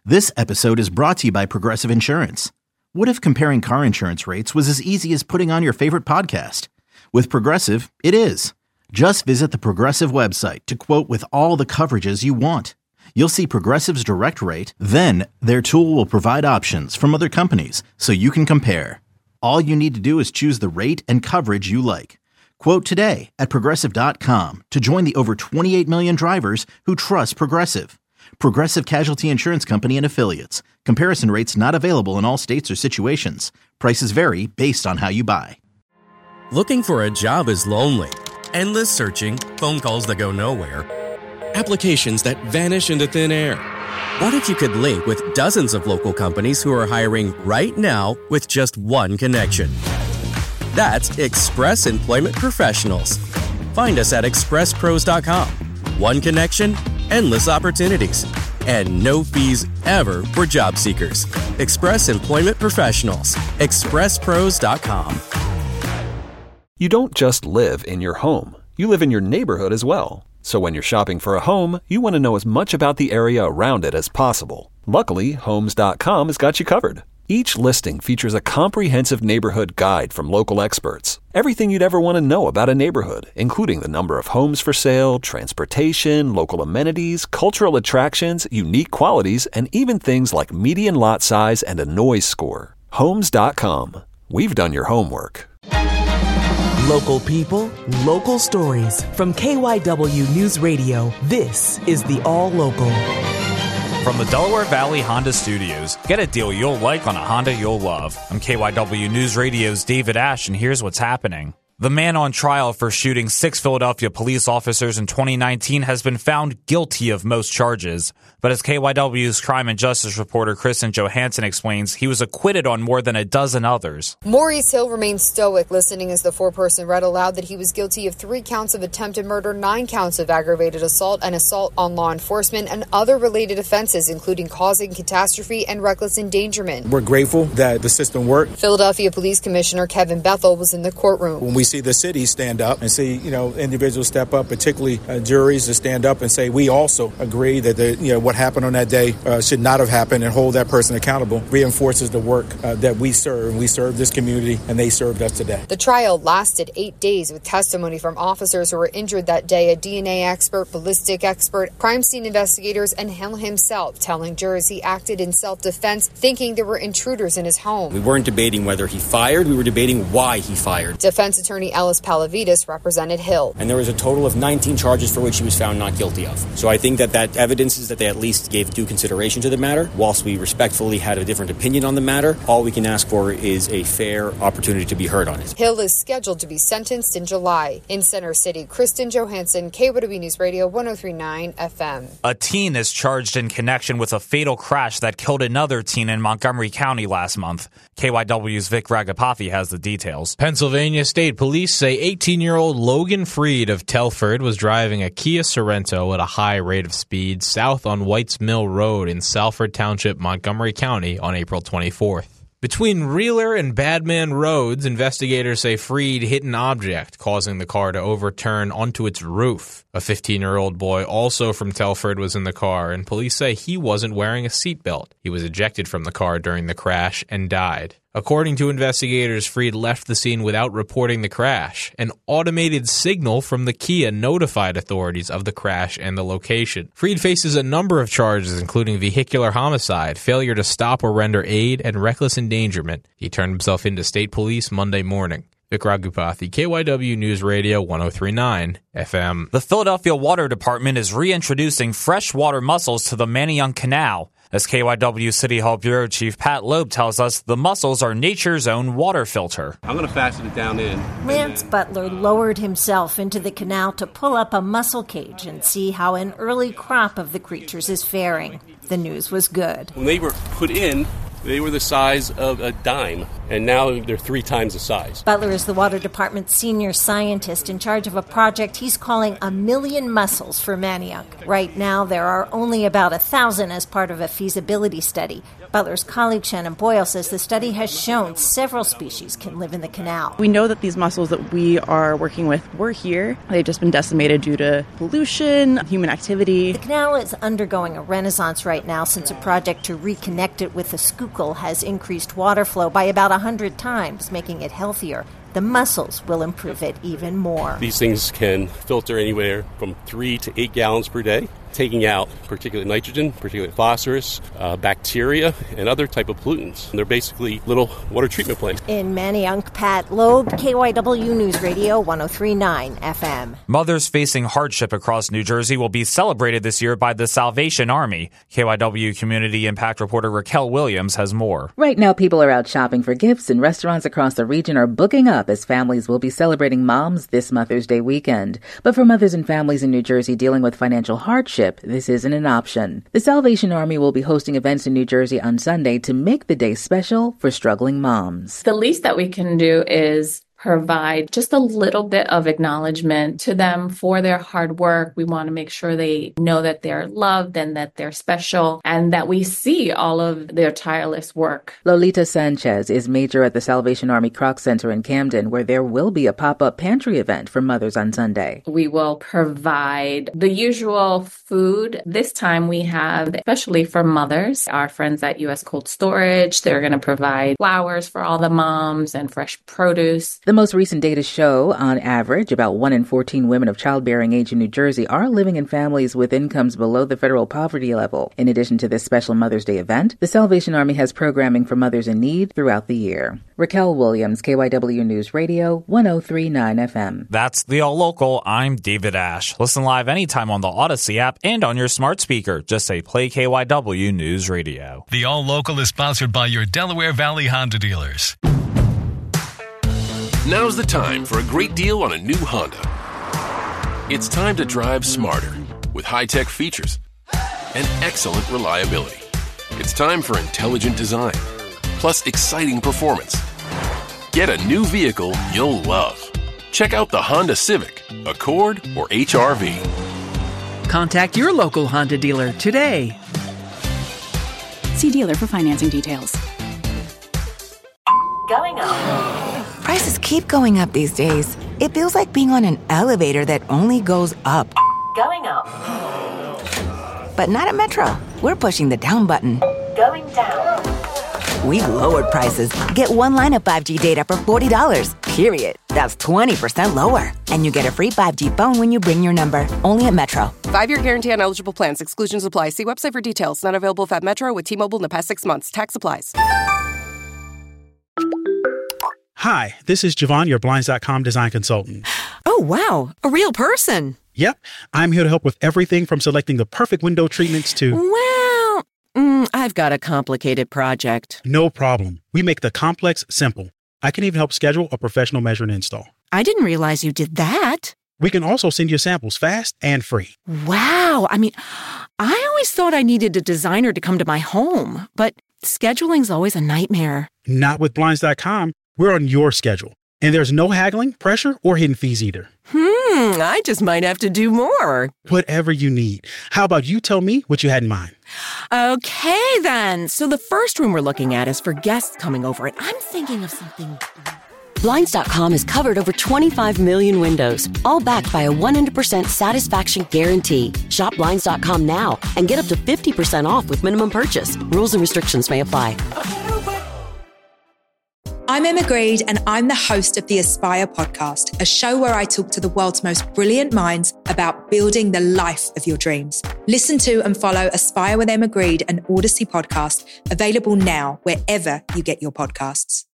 This episode is brought to you by Progressive Insurance. What if comparing car insurance rates was as easy as putting on your favorite podcast? With Progressive, it is. Just visit the Progressive website to quote with all the coverages you want. You'll see Progressive's direct rate, then their tool will provide options from other companies so you can compare. All you need to do is choose the rate and coverage you like. Quote today at Progressive.com to join the over 28 million drivers who trust Progressive. Progressive Casualty Insurance Company and Affiliates. Comparison rates not available in all states or situations. Prices vary based on how you buy. Looking for a job is lonely. Endless searching, phone calls that go nowhere, applications that vanish into thin air. What if you could link with dozens of local companies who are hiring right now with just one connection? That's Express Employment Professionals. Find us at expresspros.com. One connection, endless opportunities, and no fees ever for job seekers. Express Employment Professionals. expresspros.com. You don't just live in your home. You live in your neighborhood as well. So when you're shopping for a home, you want to know as much about the area around it as possible. Luckily, Homes.com has got you covered. Each listing features a comprehensive neighborhood guide from local experts. Everything you'd ever want to know about a neighborhood, including the number of homes for sale, transportation, local amenities, cultural attractions, unique qualities, and even things like median lot size and a noise score. Homes.com. We've done your homework. Local people, local stories. From KYW News Radio, this is the All Local. From the Delaware Valley Honda Studios, get a deal you'll like on a Honda you'll love. I'm KYW News Radio's David Ash, and here's what's happening. The man on trial for shooting 6 Philadelphia police officers in 2019 has been found guilty of most charges. But as KYW's crime and justice reporter Kristen Johansson explains, he was acquitted on more than a dozen others. Maurice Hill remains stoic, listening as the foreperson read aloud that he was guilty of 3 counts of attempted murder, 9 counts of aggravated assault, and assault on law enforcement, and other related offenses, including causing catastrophe and reckless endangerment. We're grateful that the system worked. Philadelphia Police Commissioner Kevin Bethel was in the courtroom. When we see the city stand up and see, individuals step up, particularly juries to stand up and say, we also agree that what happened on that day should not have happened, and hold that person accountable, reinforces the work that we serve. We serve this community, and they served us today. The trial lasted 8 days with testimony from officers who were injured that day, a DNA expert, ballistic expert, crime scene investigators, and Hill himself telling jurors he acted in self-defense, thinking there were intruders in his home. We weren't debating whether he fired. We were debating why he fired. Defense attorney Ellis Palavides represented Hill. And there was a total of 19 charges for which he was found not guilty of. So I think that evidences that they at least gave due consideration to the matter. Whilst we respectfully had a different opinion on the matter, all we can ask for is a fair opportunity to be heard on it. Hill is scheduled to be sentenced in July. In Center City, Kristen Johansson, KYW News Radio 103.9 FM. A teen is charged in connection with a fatal crash that killed another teen in Montgomery County last month. KYW's Vic Ragapathy has the details. Pennsylvania State Police say 18-year-old Logan Freed of Telford was driving a Kia Sorento at a high rate of speed south on Whites Mill Road in Salford Township, Montgomery County on April 24th. Between Reeler and Badman Roads, investigators say Freed hit an object, causing the car to overturn onto its roof. A 15-year-old boy, also from Telford, was in the car, and police say he wasn't wearing a seatbelt. He was ejected from the car during the crash and died. According to investigators, Freed left the scene without reporting the crash. An automated signal from the Kia notified authorities of the crash and the location. Freed faces a number of charges, including vehicular homicide, failure to stop or render aid, and reckless endangerment. He turned himself into state police Monday morning. Vic Ragupathy, KYW News Radio 103.9 FM. The Philadelphia Water Department is reintroducing freshwater mussels to the Manayunk Canal. As KYW City Hall Bureau Chief Pat Loeb tells us, the mussels are nature's own water filter. I'm going to fasten it down in. Lance Butler lowered himself into the canal to pull up a mussel cage and see how an early crop of the creatures is faring. The news was good. When they were put in, they were the size of a dime. and now they're 3 times the size. Butler is the water department's senior scientist in charge of a project he's calling 1,000,000 mussels for Manayunk. Right now, there are only about 1,000 as part of a feasibility study. Butler's colleague Shannon Boyle says the study has shown several species can live in the canal. We know that these mussels that we are working with were here. They've just been decimated due to pollution, human activity. The canal is undergoing a renaissance right now since a project to reconnect it with the Schuylkill has increased water flow by about 100 times, making it healthier. The mussels will improve it even more. These things can filter anywhere from 3 to 8 gallons per day, taking out particulate nitrogen, particulate phosphorus, bacteria, and other type of pollutants. And they're basically little water treatment plants. In Manayunk, Pat Loeb, KYW News Radio 103.9 FM. Mothers facing hardship across New Jersey will be celebrated this year by the Salvation Army. KYW Community Impact reporter Raquel Williams has more. Right now, people are out shopping for gifts, and restaurants across the region are booking up as families will be celebrating moms this Mother's Day weekend. But for mothers and families in New Jersey dealing with financial hardship, this isn't an option. The Salvation Army will be hosting events in New Jersey on Sunday to make the day special for struggling moms. The least that we can do is provide just a little bit of acknowledgement to them for their hard work. We want to make sure they know that they're loved and that they're special and that we see all of their tireless work. Lolita Sanchez is major at the Salvation Army Kroc Center in Camden, where there will be a pop-up pantry event for mothers on Sunday. We will provide the usual food. This time we have, especially for mothers, our friends at U.S. Cold Storage. They're going to provide flowers for all the moms and fresh produce. The most recent data show, on average, about 1 in 14 women of childbearing age in New Jersey are living in families with incomes below the federal poverty level. In addition to this special Mother's Day event, the Salvation Army has programming for mothers in need throughout the year. Raquel Williams, KYW News Radio, 103.9 FM. That's the All Local. I'm David Ash. Listen live anytime on the Odyssey app and on your smart speaker. Just say play KYW News Radio. The All Local is sponsored by your Delaware Valley Honda dealers. Now's the time for a great deal on a new Honda. It's time to drive smarter with high-tech features and excellent reliability. It's time for intelligent design, plus exciting performance. Get a new vehicle you'll love. Check out the Honda Civic, Accord, or HR-V. Contact your local Honda dealer today. See dealer for financing details. Going up. Prices keep going up these days. It feels like being on an elevator that only goes up. Going up. But not at Metro. We're pushing the down button. Going down. We've lowered prices. Get one line of 5G data for $40, period. That's 20% lower. And you get a free 5G phone when you bring your number. Only at Metro. 5-year guarantee on eligible plans. Exclusions apply. See website for details. Not available at Metro with T-Mobile in the past 6 months. Tax applies. Hi, this is Javon, your Blinds.com design consultant. Oh, wow. A real person. Yep. I'm here to help with everything from selecting the perfect window treatments to... Well, I've got a complicated project. No problem. We make the complex simple. I can even help schedule a professional measure and install. I didn't realize you did that. We can also send you samples fast and free. Wow. I mean, I always thought I needed a designer to come to my home, but scheduling's always a nightmare. Not with Blinds.com. We're on your schedule. And there's no haggling, pressure, or hidden fees either. I just might have to do more. Whatever you need. How about you tell me what you had in mind? Okay, then. So the first room we're looking at is for guests coming over, and I'm thinking of something... Blinds.com has covered over 25 million windows, all backed by a 100% satisfaction guarantee. Shop Blinds.com now and get up to 50% off with minimum purchase. Rules and restrictions may apply. I'm Emma Greed, and I'm the host of the Aspire podcast, a show where I talk to the world's most brilliant minds about building the life of your dreams. Listen to and follow Aspire with Emma Greed, an Odyssey podcast, available now wherever you get your podcasts.